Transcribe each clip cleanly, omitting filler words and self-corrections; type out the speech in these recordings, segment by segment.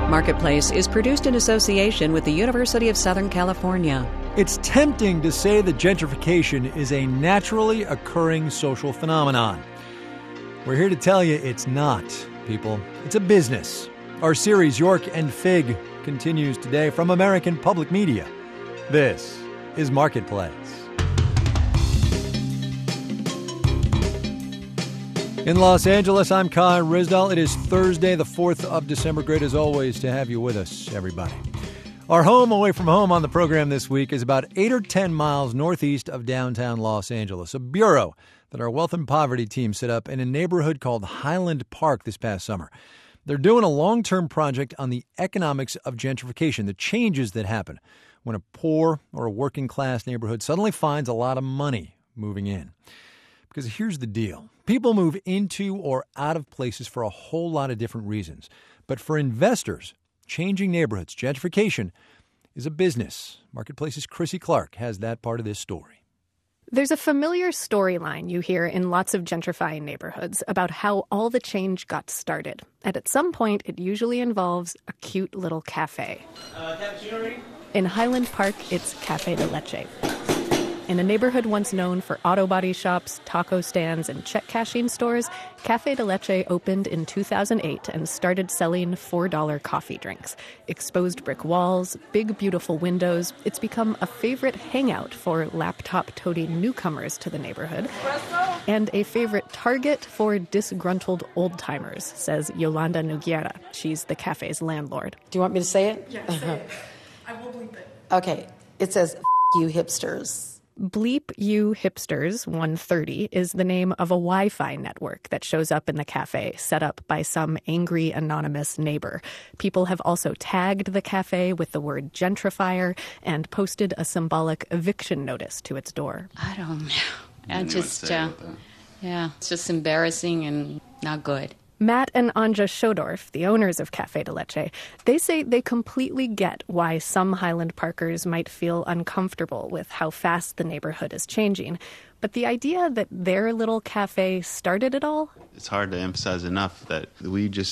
Marketplace is produced in association with the University of Southern California. It's tempting to say that gentrification is a naturally occurring social phenomenon. We're here to tell you it's not, people. It's a business. Our series, York and Fig, continues today from American Public Media. This is Marketplace. In Los Angeles, I'm Kai Ryssdal. It is Thursday, the 4th of December. Great as always to have you with us, everybody. Our home away from home on the program this week is about 8 or 10 miles northeast of downtown Los Angeles, a bureau that our Wealth and Poverty team set up in a neighborhood called Highland Park this past summer. They're doing a long-term project on the economics of gentrification, the changes that happen when a poor or a working-class neighborhood suddenly finds a lot of money moving in. Because here's the deal. People move into or out of places for a whole lot of different reasons. But for investors, changing neighborhoods, gentrification, is a business. Marketplace's Chrissy Clark has that part of this story. There's a familiar storyline you hear in lots of gentrifying neighborhoods about how all the change got started. And at some point, it usually involves a cute little cafe. Cappuccino ready? In Highland Park, it's Café de Leche. In a neighborhood once known for auto body shops, taco stands, and check cashing stores, Café de Leche opened in 2008 and started selling $4 coffee drinks. Exposed brick walls, big beautiful windows, it's become a favorite hangout for laptop-toting newcomers to the neighborhood. Espresso? And a favorite target for disgruntled old-timers, says Yolanda Noguera. She's the cafe's landlord. Do you want me to say it? Yeah, say it. I will bleep it. Okay. It says, you hipsters. Bleep You Hipsters 130 is the name of a Wi-Fi network that shows up in the cafe, set up by some angry anonymous neighbor. People have also tagged the cafe with the word gentrifier and posted a symbolic eviction notice to its door. I don't know. It's just embarrassing and not good. Matt and Anja Schodorf, the owners of Café de Leche, they say they completely get why some Highland Parkers might feel uncomfortable with how fast the neighborhood is changing. But the idea that their little cafe started it all? It's hard to emphasize enough that we just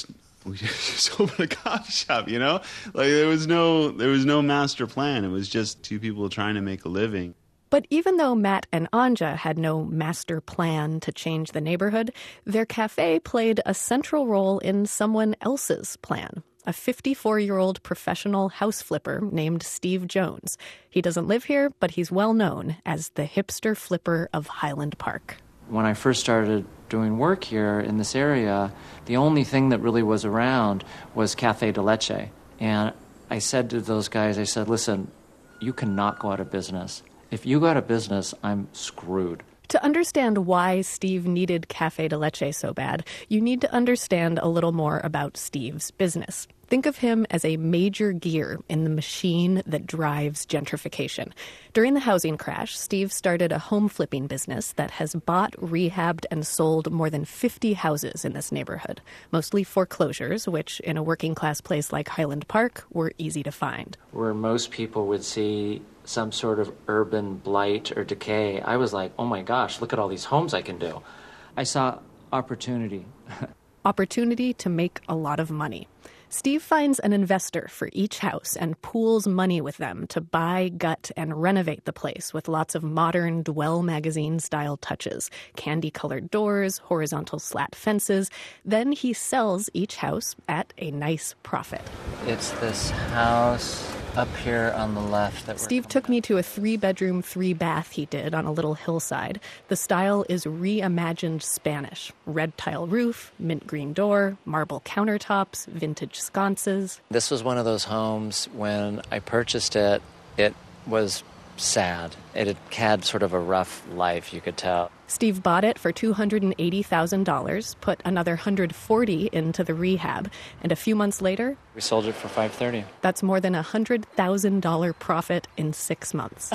opened a coffee shop, you know? Like there was no master plan. It was just two people trying to make a living. But even though Matt and Anja had no master plan to change the neighborhood, their cafe played a central role in someone else's plan. A 54-year-old professional house flipper named Steve Jones. He doesn't live here, but he's well known as the hipster flipper of Highland Park. When I first started doing work here in this area, the only thing that really was around was Café de Leche. And I said to those guys, listen, you cannot go out of business. If you go out of business, I'm screwed. To understand why Steve needed Café de Leche so bad, you need to understand a little more about Steve's business. Think of him as a major gear in the machine that drives gentrification. During the housing crash, Steve started a home flipping business that has bought, rehabbed, and sold more than 50 houses in this neighborhood, mostly foreclosures, which in a working-class place like Highland Park were easy to find. Where most people would see some sort of urban blight or decay, I was like, oh my gosh, look at all these homes I can do. I saw opportunity. Opportunity to make a lot of money. Steve finds an investor for each house and pools money with them to buy, gut, and renovate the place with lots of modern Dwell magazine-style touches. Candy-colored doors, horizontal slat fences. Then he sells each house at a nice profit. It's this house up here on the left. Steve took me to a 3-bedroom, 3-bath he did on a little hillside. The style is reimagined Spanish. Red tile roof, mint green door, marble countertops, vintage sconces. This was one of those homes, when I purchased it, it was sad. It had sort of a rough life, you could tell. Steve bought it for $280,000, put another $140,000 into the rehab, and a few months later, we sold it for $530,000. That's more than $100,000 profit in 6 months.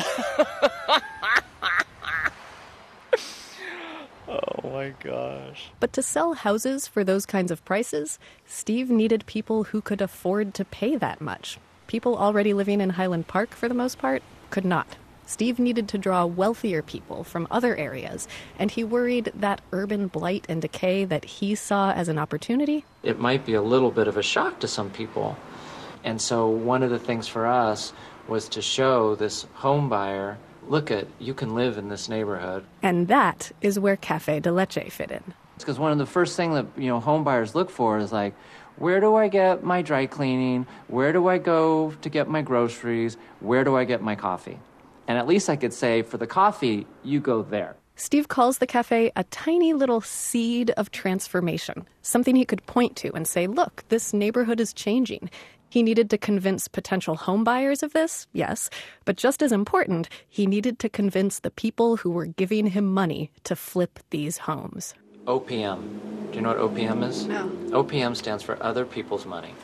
Oh my gosh. But to sell houses for those kinds of prices, Steve needed people who could afford to pay that much. People already living in Highland Park, for the most part, could not. Steve needed to draw wealthier people from other areas, and he worried that urban blight and decay that he saw as an opportunity. It might be a little bit of a shock to some people, And so one of the things for us was to show this home buyer, look at, you can live in this neighborhood. And that is where Cafe de Leche fit in. Because one of the first things that, home buyers look for is like, where do I get my dry cleaning? Where do I go to get my groceries? Where do I get my coffee? And at least I could say, for the coffee, you go there. Steve calls the cafe a tiny little seed of transformation, something he could point to and say, look, this neighborhood is changing. He needed to convince potential home buyers of this, yes, but just as important, he needed to convince the people who were giving him money to flip these homes. OPM. Do you know what OPM is? No. OPM stands for other people's money.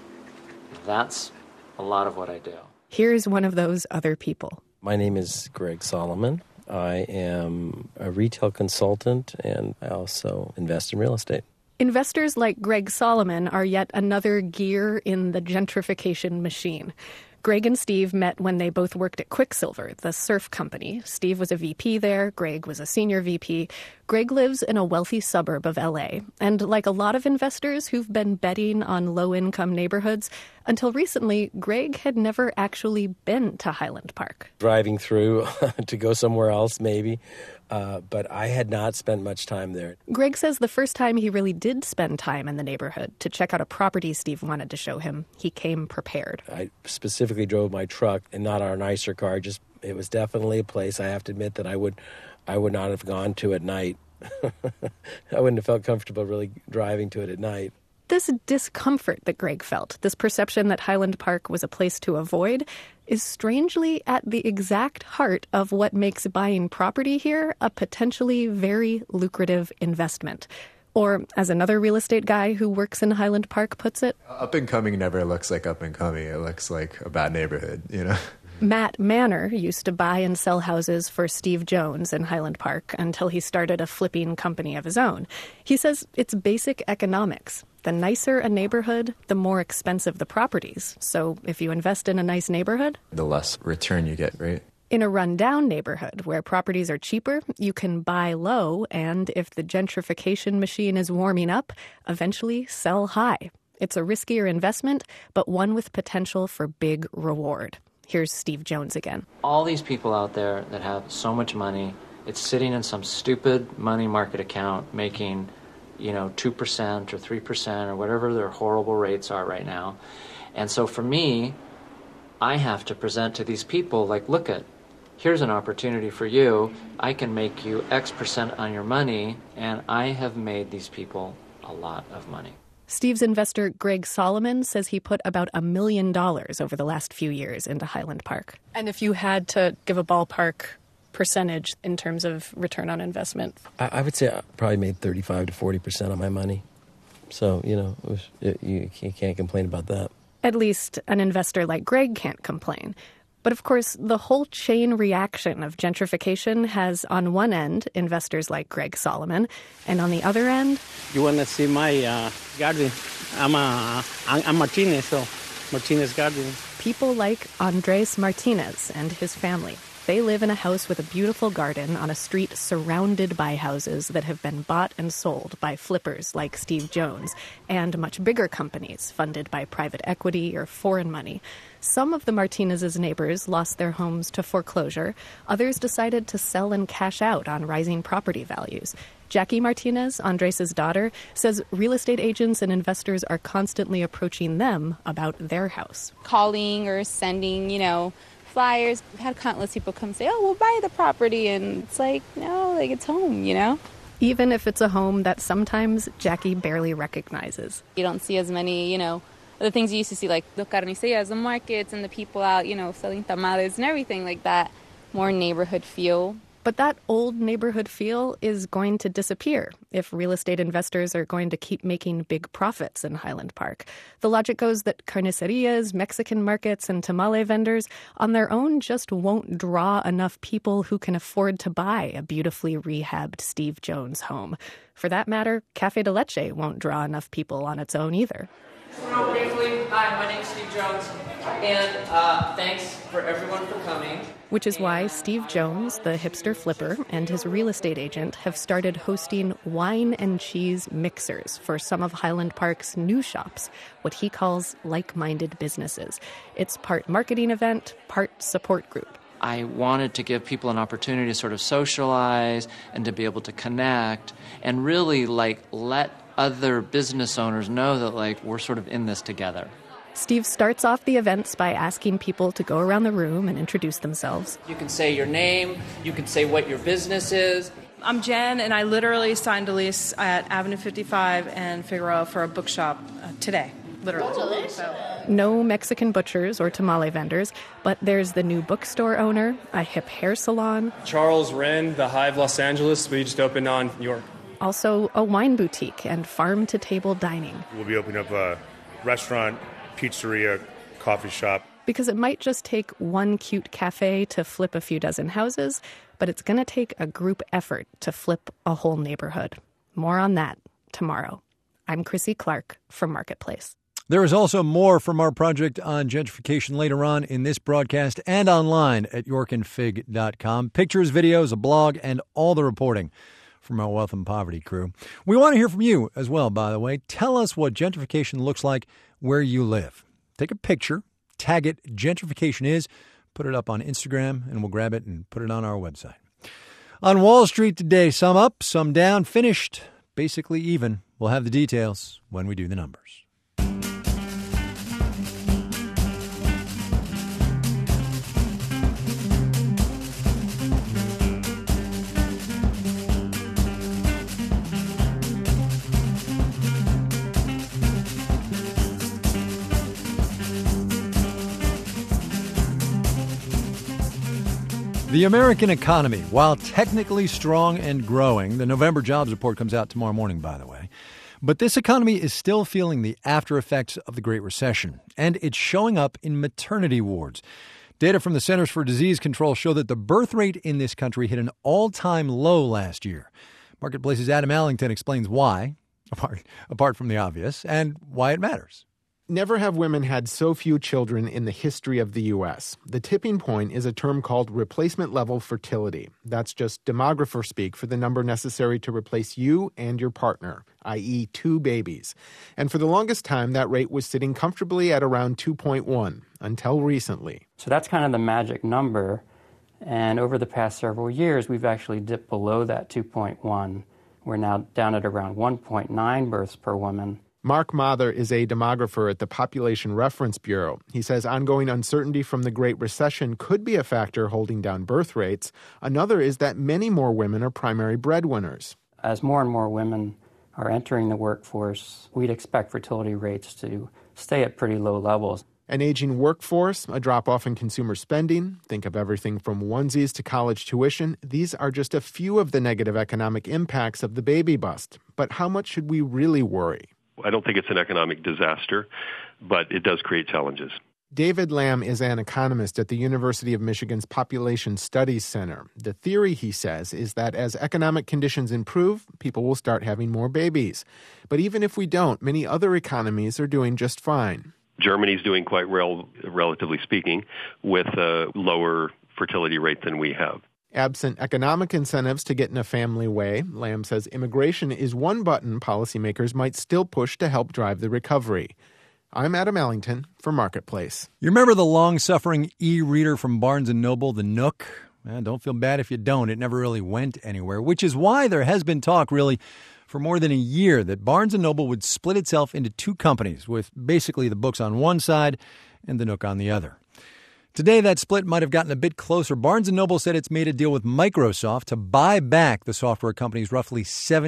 That's a lot of what I do. Here's one of those other people. My name is Greg Solomon. I am a retail consultant, and I also invest in real estate. Investors like Greg Solomon are yet another gear in the gentrification machine. Greg and Steve met when they both worked at Quicksilver, the surf company. Steve was a VP there. Greg was a senior VP. Greg lives in a wealthy suburb of LA. And like a lot of investors who've been betting on low-income neighborhoods, until recently, Greg had never actually been to Highland Park. Driving through to go somewhere else, maybe. But I had not spent much time there. Greg says the first time he really did spend time in the neighborhood to check out a property Steve wanted to show him, he came prepared. I specifically drove my truck and not our nicer car. It was definitely a place, I have to admit, that I would not have gone to at night. I wouldn't have felt comfortable really driving to it at night. This discomfort that Greg felt, this perception that Highland Park was a place to avoid, is strangely at the exact heart of what makes buying property here a potentially very lucrative investment. Or, as another real estate guy who works in Highland Park puts it, up and coming never looks like up and coming. It looks like a bad neighborhood, Matt Manor used to buy and sell houses for Steve Jones in Highland Park until he started a flipping company of his own. He says it's basic economics. The nicer a neighborhood, the more expensive the properties. So if you invest in a nice neighborhood, the less return you get, right? In a rundown neighborhood where properties are cheaper, you can buy low and, if the gentrification machine is warming up, eventually sell high. It's a riskier investment, but one with potential for big reward. Here's Steve Jones again. All these people out there that have so much money, it's sitting in some stupid money market account making, 2% or 3% or whatever their horrible rates are right now. And so for me, I have to present to these people like, look at, here's an opportunity for you. I can make you X% on your money, and I have made these people a lot of money. Steve's investor, Greg Solomon, says he put about $1 million over the last few years into Highland Park. And if you had to give a ballpark percentage in terms of return on investment? I would say I probably made 35 to 40% of my money. So, you can't complain about that. At least an investor like Greg can't complain. But of course, the whole chain reaction of gentrification has, on one end, investors like Greg Solomon, and on the other end... You want to see my garden? I'm Martinez, so Martinez Garden. People like Andres Martinez and his family. They live in a house with a beautiful garden on a street surrounded by houses that have been bought and sold by flippers like Steve Jones and much bigger companies funded by private equity or foreign money. Some of the Martinez's neighbors lost their homes to foreclosure. Others decided to sell and cash out on rising property values. Jackie Martinez, Andres' daughter, says real estate agents and investors are constantly approaching them about their house. Calling or sending, flyers. We've had countless people come say, oh, we'll buy the property. And it's like, no, it's home, Even if it's a home that sometimes Jackie barely recognizes. You don't see as many, the things you used to see, like the carnicerías, the markets, and the people out, selling tamales and everything like that. More neighborhood feel. But that old neighborhood feel is going to disappear if real estate investors are going to keep making big profits in Highland Park. The logic goes that carnicerias, Mexican markets, and tamale vendors on their own just won't draw enough people who can afford to buy a beautifully rehabbed Steve Jones home. For that matter, Cafe de Leche won't draw enough people on its own either. Real briefly, hi, my name's Steve Jones, and thanks for everyone for coming. Which is why Steve Jones, the hipster flipper, and his real estate agent have started hosting wine and cheese mixers for some of Highland Park's new shops, what he calls like-minded businesses. It's part marketing event, part support group. I wanted to give people an opportunity to sort of socialize and to be able to connect and really let other business owners know that we're sort of in this together. Steve starts off the events by asking people to go around the room and introduce themselves. You can say your name, you can say what your business is. I'm Jen, and I literally signed a lease at Avenue 55 and Figueroa for a bookshop today, literally. No Mexican butchers or tamale vendors, but there's the new bookstore owner, a hip hair salon. Charles Wren, the Hive Los Angeles. We just opened on York. Also a wine boutique and farm-to-table dining. We'll be opening up a restaurant, pizzeria, coffee shop. Because it might just take one cute cafe to flip a few dozen houses, but it's going to take a group effort to flip a whole neighborhood. More on that tomorrow. I'm Chrissy Clark from Marketplace. There is also more from our project on gentrification later on in this broadcast and online at yorkandfig.com. Pictures, videos, a blog, and all the reporting from our Wealth and Poverty crew. We want to hear from you as well, by the way. Tell us what gentrification looks like where you live. Take a picture, tag it Gentrification Is, put it up on Instagram, and we'll grab it and put it on our website. On Wall Street today, some up, some down, finished basically even. We'll have the details when we do the numbers. The American economy, while technically strong and growing, the November jobs report comes out tomorrow morning, by the way, but this economy is still feeling the after effects of the Great Recession, and it's showing up in maternity wards. Data from the Centers for Disease Control show that the birth rate in this country hit an all-time low last year. Marketplace's Adam Allington explains why, apart from the obvious, and why it matters. Never have women had so few children in the history of the U.S. The tipping point is a term called replacement-level fertility. That's just demographer speak for the number necessary to replace you and your partner, i.e. 2 babies. And for the longest time, that rate was sitting comfortably at around 2.1, until recently. So that's kind of the magic number. And over the past several years, we've actually dipped below that 2.1. We're now down at around 1.9 births per woman. Mark Mather is a demographer at the Population Reference Bureau. He says ongoing uncertainty from the Great Recession could be a factor holding down birth rates. Another is that many more women are primary breadwinners. As more and more women are entering the workforce, we'd expect fertility rates to stay at pretty low levels. An aging workforce, a drop-off in consumer spending, think of everything from onesies to college tuition. These are just a few of the negative economic impacts of the baby bust. But how much should we really worry? I don't think it's an economic disaster, but it does create challenges. David Lamb is an economist at the University of Michigan's Population Studies Center. The theory, he says, is that as economic conditions improve, people will start having more babies. But even if we don't, many other economies are doing just fine. Germany's doing quite well, relatively speaking, with a lower fertility rate than we have. Absent economic incentives to get in a family way, Lamb says immigration is one button policymakers might still push to help drive the recovery. I'm Adam Allington for Marketplace. You remember the long-suffering e-reader from Barnes & Noble, the Nook? Don't feel bad if you don't. It never really went anywhere, which is why there has been talk, really, for more than a year that Barnes & Noble would split itself into 2 companies with basically the books on one side and the Nook on the other. Today, that split might have gotten a bit closer. Barnes & Noble said it's made a deal with Microsoft to buy back the software company's roughly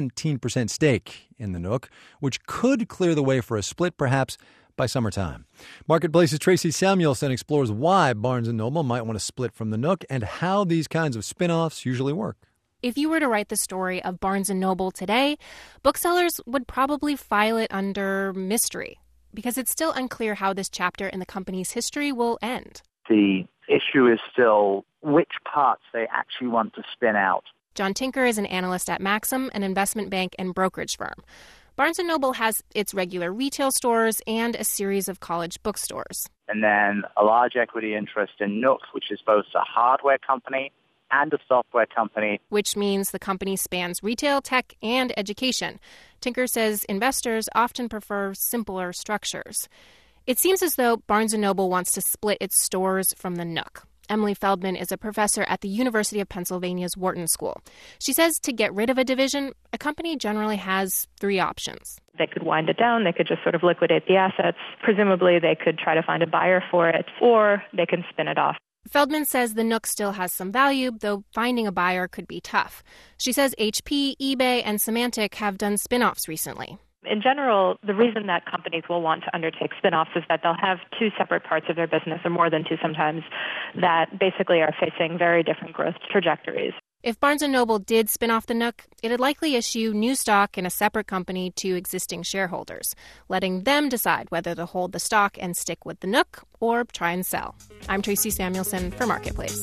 17% stake in the Nook, which could clear the way for a split, perhaps by summertime. Marketplace's Tracy Samuelson explores why Barnes & Noble might want to split from the Nook and how these kinds of spin-offs usually work. If you were to write the story of Barnes & Noble today, booksellers would probably file it under mystery, because it's still unclear how this chapter in the company's history will end. The issue is still which parts they actually want to spin out. John Tinker is an analyst at Maxim, an investment bank and brokerage firm. Barnes & Noble has its regular retail stores and a series of college bookstores. And then a large equity interest in Nook, which is both a hardware company and a software company. Which means the company spans retail, tech, and education. Tinker says investors often prefer simpler structures. It seems as though Barnes & Noble wants to split its stores from the Nook. Emily Feldman is a professor at the University of Pennsylvania's Wharton School. She says to get rid of a division, a company generally has 3 options. They could wind it down, they could just sort of liquidate the assets. Presumably they could try to find a buyer for it, or they can spin it off. Feldman says the Nook still has some value, though finding a buyer could be tough. She says HP, eBay, and Symantec have done spin-offs recently. In general, the reason that companies will want to undertake spin-offs is that they'll have 2 separate parts of their business, or more than 2 sometimes, that basically are facing very different growth trajectories. If Barnes & Noble did spin off the Nook, it'd likely issue new stock in a separate company to existing shareholders, letting them decide whether to hold the stock and stick with the Nook or try and sell. I'm Tracy Samuelson for Marketplace.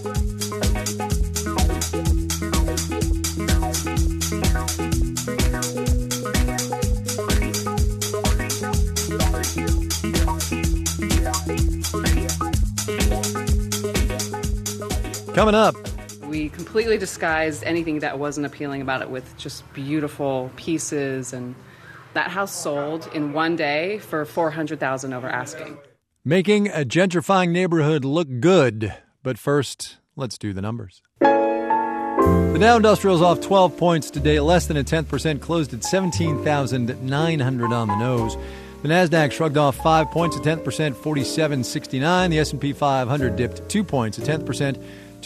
Coming up. We completely disguised anything that wasn't appealing about it with just beautiful pieces, and that house sold in one day for $400,000 over asking. Making a gentrifying neighborhood look good. But first, let's do the numbers. The Dow Industrial's off 12 points today, less than 0.1%, closed at 17,900 on the nose. The Nasdaq shrugged off 5 points, 0.1%, 47.69. The S&P 500 dipped 2 points, 0.1%,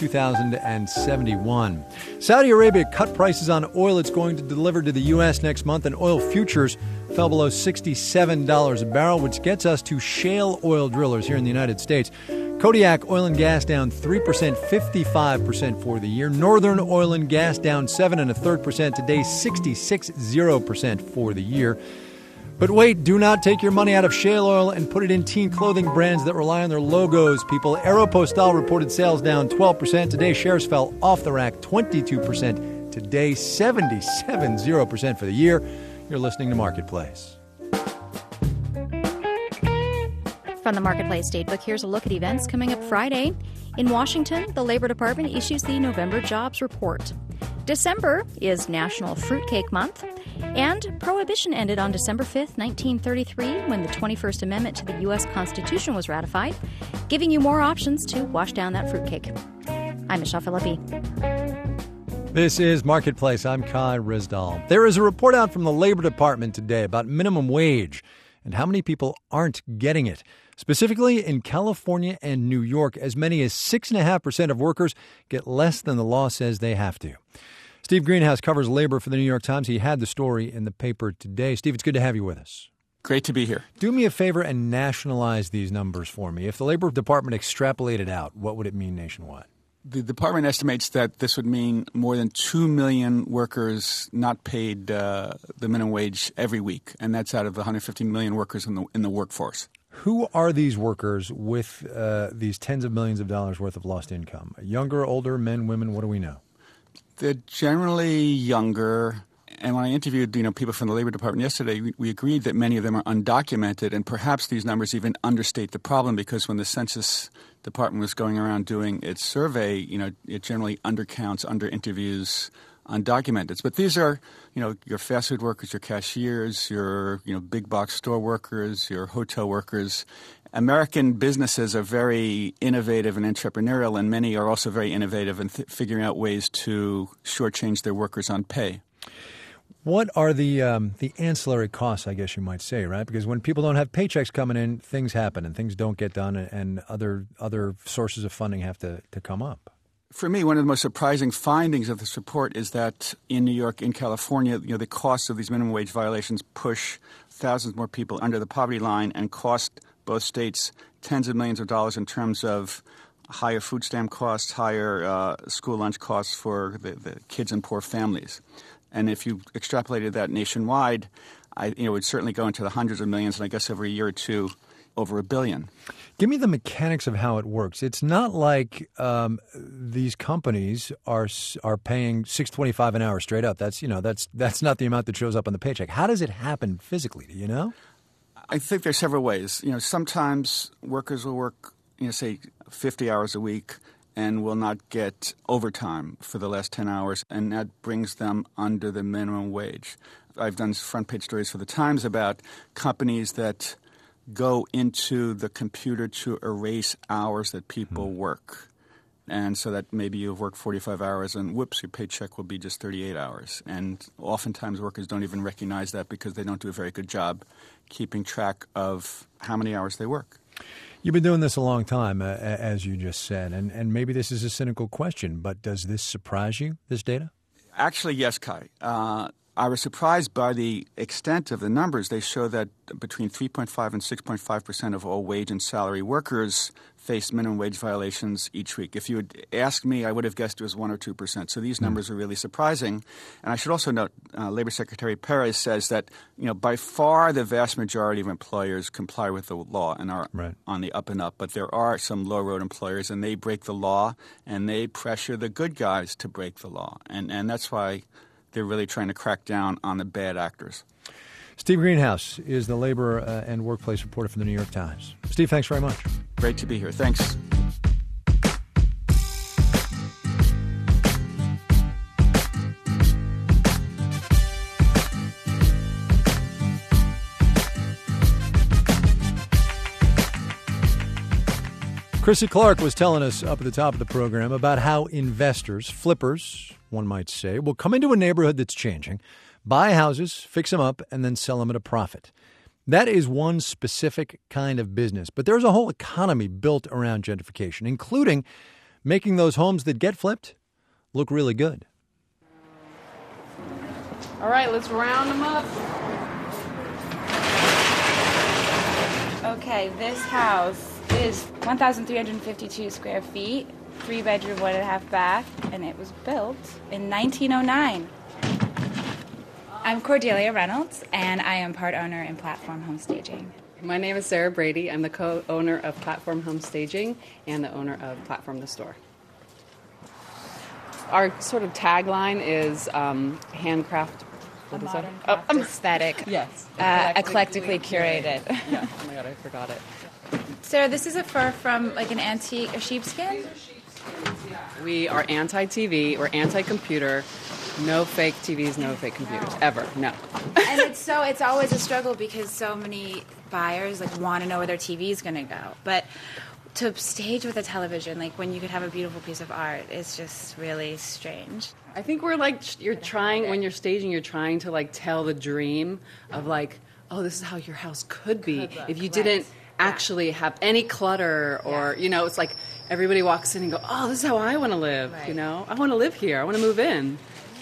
2,071. Saudi Arabia cut prices on oil it's going to deliver to the U.S. next month, and oil futures fell below $67 a barrel, which gets us to shale oil drillers here in the United States. Kodiak Oil and Gas down 3%, 55% for the year. Northern Oil and Gas down 7.33% today, 66.0% for the year. But wait, do not take your money out of shale oil and put it in teen clothing brands that rely on their logos, people. Aeropostale reported sales down 12%. Today, shares fell off the rack 22%. Today, 77.0% for the year. You're listening to Marketplace. From the Marketplace Datebook, here's a look at events coming up Friday. In Washington, the Labor Department issues the November Jobs Report. December is National Fruitcake Month, and Prohibition ended on December 5th, 1933, when the 21st Amendment to the U.S. Constitution was ratified, giving you more options to wash down that fruitcake. I'm Michelle Philippi. This is Marketplace. I'm Kai Rizdal. There is a report out from the Labor Department today about minimum wage and how many people aren't getting it. Specifically, in California and New York, as many as 6.5% of workers get less than the law says they have to. Steve Greenhouse covers labor for the New York Times. He had the story in the paper today. Steve, it's good to have you with us. Great to be here. Do me a favor and nationalize these numbers for me. If the Labor Department extrapolated out, what would it mean nationwide? The department estimates that this would mean more than 2 million workers not paid the minimum wage every week, and that's out of the 115 million workers in the workforce. Who are these workers with these tens of millions of dollars worth of lost income? Younger, older, men, women, what do we know? They're generally younger. And when I interviewed people from the Labor Department yesterday, we agreed that many of them are undocumented, and perhaps these numbers even understate the problem, because when the Census Department was going around doing its survey, it generally undercounts, under-interviews undocumented. But these are, your fast food workers, your cashiers, your, big box store workers, your hotel workers. American businesses are very innovative and entrepreneurial, and many are also very innovative in figuring out ways to shortchange their workers on pay. What are the ancillary costs, I guess you might say, right? Because when people don't have paychecks coming in, things happen and things don't get done, and other sources of funding have to come up. For me, one of the most surprising findings of this report is that in New York, in California, the costs of these minimum wage violations push thousands more people under the poverty line and cost both states tens of millions of dollars in terms of higher food stamp costs, higher school lunch costs for the kids in poor families. And if you extrapolated that nationwide, it would certainly go into the hundreds of millions. And I guess every year or two, over $1 billion. Give me the mechanics of how it works. It's not like these companies are paying $6.25 an hour straight up. That's not the amount that shows up on the paycheck. How does it happen physically? Do you know? I think there's several ways. Sometimes workers will work, say 50 hours a week and will not get overtime for the last 10 hours, and that brings them under the minimum wage. I've done front page stories for the Times about companies that go into the computer to erase hours that people work. And so that maybe you've worked 45 hours and whoops, your paycheck will be just 38 hours. And oftentimes workers don't even recognize that because they don't do a very good job keeping track of how many hours they work. You've been doing this a long time, as you just said, and maybe this is a cynical question, but does this surprise you, this data? Actually, yes, Kai. I was surprised by the extent of the numbers. They show that between 3.5 and 6.5% of all wage and salary workers face minimum wage violations each week. If you had asked me, I would have guessed it was 1 or 2%. So these numbers are really surprising. And I should also note, Labor Secretary Perez says that by far the vast majority of employers comply with the law and are on the up and up. But there are some low-road employers, and they break the law, and they pressure the good guys to break the law. And that's why they're really trying to crack down on the bad actors. Steve Greenhouse is the labor and workplace reporter for the New York Times. Steve, thanks very much. Great to be here. Thanks. Chrissy Clark was telling us up at the top of the program about how investors, flippers, one might say, will come into a neighborhood that's changing, buy houses, fix them up, and then sell them at a profit. That is one specific kind of business, but there's a whole economy built around gentrification, including making those homes that get flipped look really good. All right, let's round them up. Okay, this house is 1,352 square feet, 3-bedroom, 1.5 bath, and it was built in 1909. I'm Cordelia Reynolds, and I am part owner in Platform Home Staging. My name is Sarah Brady. I'm the co-owner of Platform Home Staging and the owner of Platform the Store. Our sort of tagline is handcraft. What is that? Aesthetic. Yes. Eclectically curated. Yeah. Oh my God, I forgot it. Sarah, this is a fur from like an antique, a sheepskin? We are anti-TV. We're anti-computer. No fake TVs, no fake computers, ever. No. And it's always a struggle because so many buyers want to know where their TV is going to go. But to stage with a television, when you could have a beautiful piece of art, is just really strange. I think we're you're trying, when you're staging, you're trying to tell the dream of oh, this is how your house could be if you didn't actually have any clutter or, it's like everybody walks in and go, oh, this is how I want to live, I want to live here. I want to move in.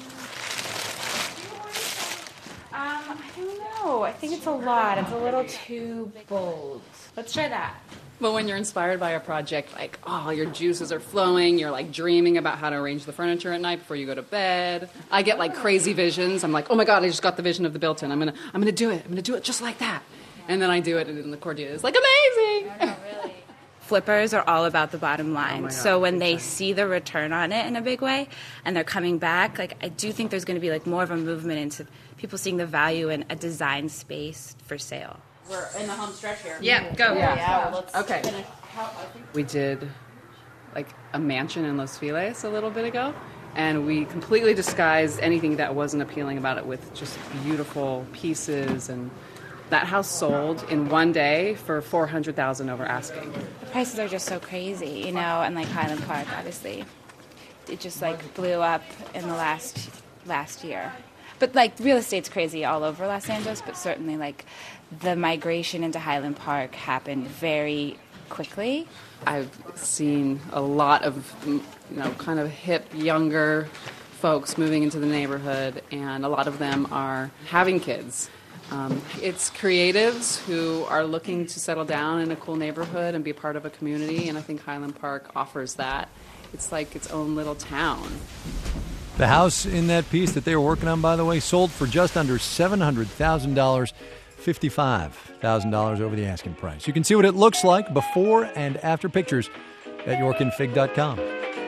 I don't know. I think it's a lot. It's a little too bold. Let's try that. But when you're inspired by a project, your juices are flowing, you're dreaming about how to arrange the furniture at night before you go to bed. I get crazy visions. I'm oh my God, I just got the vision of the built-in. I'm gonna do it. I'm gonna do it just like that. And then I do it, and then the Cordelia is amazing. I know, really. Flippers are all about the bottom line. So when they see the return on it in a big way, and they're coming back, I do think there's going to be more of a movement into people seeing the value in a design space for sale. We're in the home stretch here. Yeah, go. Yeah. Let's finish. We did a mansion in Los Feliz a little bit ago, and we completely disguised anything that wasn't appealing about it with just beautiful pieces, and that house sold in one day for $400,000 over asking. The prices are just so crazy, and Highland Park, obviously, it just blew up in the last year. But real estate's crazy all over Los Angeles, but certainly the migration into Highland Park happened very quickly. I've seen a lot of kind of hip, younger folks moving into the neighborhood, and a lot of them are having kids. It's creatives who are looking to settle down in a cool neighborhood and be part of a community, and I think Highland Park offers that. It's its own little town. The house in that piece that they were working on, by the way, sold for just under $700,000. $55,000 over the asking price. You can see what it looks like before and after pictures at yorkandfig.com.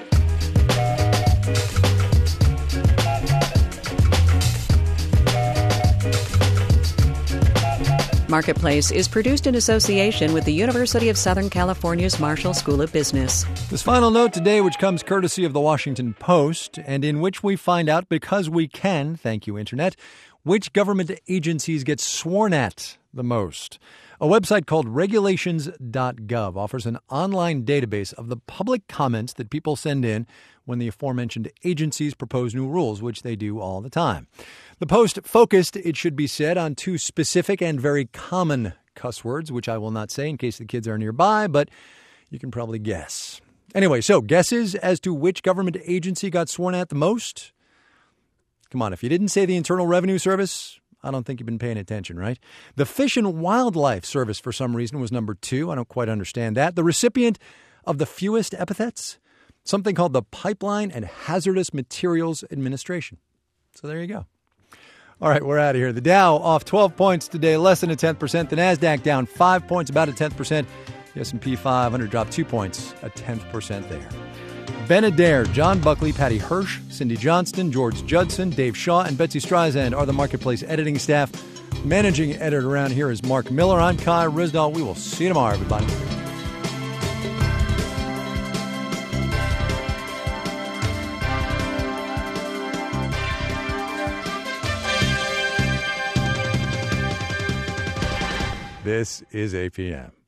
Marketplace is produced in association with the University of Southern California's Marshall School of Business. This final note today, which comes courtesy of the Washington Post, and in which we find out, because we can, thank you, Internet, which government agencies get sworn at the most. A website called regulations.gov offers an online database of the public comments that people send in when the aforementioned agencies propose new rules, which they do all the time. The Post focused, it should be said, on two specific and very common cuss words, which I will not say in case the kids are nearby, but you can probably guess. Anyway, so guesses as to which government agency got sworn at the most? Come on, if you didn't say the Internal Revenue Service, I don't think you've been paying attention, right? The Fish and Wildlife Service, for some reason, was number 2. I don't quite understand that. The recipient of the fewest epithets, something called the Pipeline and Hazardous Materials Administration. So there you go. All right, we're out of here. The Dow off 12 points today, less than a 10%. The NASDAQ down 5 points, about a 10%. The S&P 500 dropped 2 points, a 10% there. Ben Adair, John Buckley, Patty Hirsch, Cindy Johnston, George Judson, Dave Shaw, and Betsy Streisand are the Marketplace editing staff. Managing editor around here is Mark Miller. I'm Kai Risdall. We will see you tomorrow, everybody. This is APM.